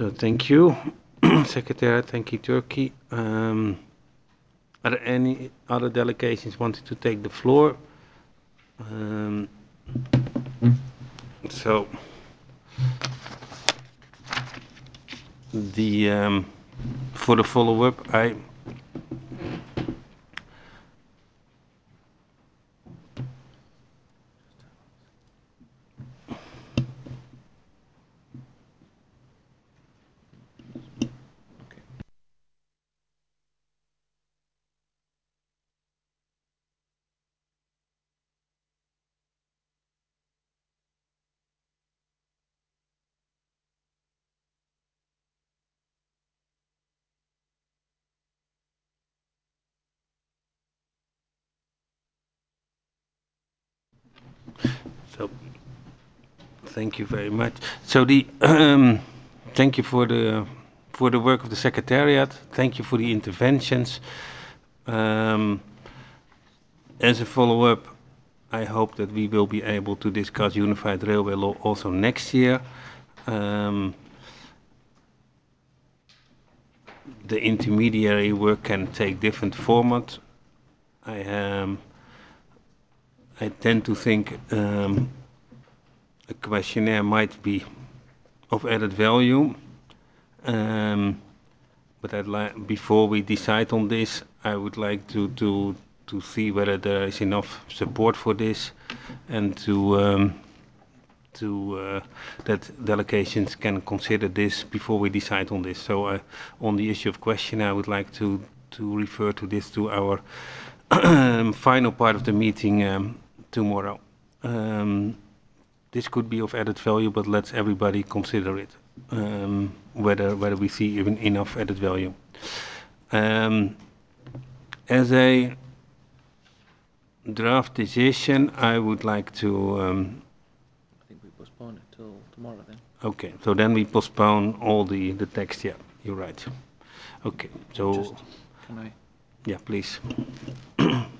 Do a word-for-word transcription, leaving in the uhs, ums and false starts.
So thank you, Secretary. Thank you, Turkey. Um, are there any other delegations wanting to take the floor? Um, so the um, for the follow-up, I so thank you very much. So the um, thank you for the for the work of the Secretariat. Thank you for the interventions. Um, as a follow-up, I hope that we will be able to discuss unified railway law also next year. Um, the intermediary work can take different formats. I um, I tend to think um, a questionnaire might be of added value. Um, but I'd like, before we decide on this, I would like to, to, to see whether there is enough support for this and to, um, to uh, that delegations can consider this before we decide on this. So uh, on the issue of questionnaire, I would like to, to refer to this to our final part of the meeting um, tomorrow. Um, this could be of added value, but let's everybody consider it, um, whether whether we see even enough added value. Um, as a draft decision, I would like to. Um, I think we postpone it till tomorrow then. okay, so then we postpone all the the text. Yeah, you're right. Okay, so Just can I? yeah, please.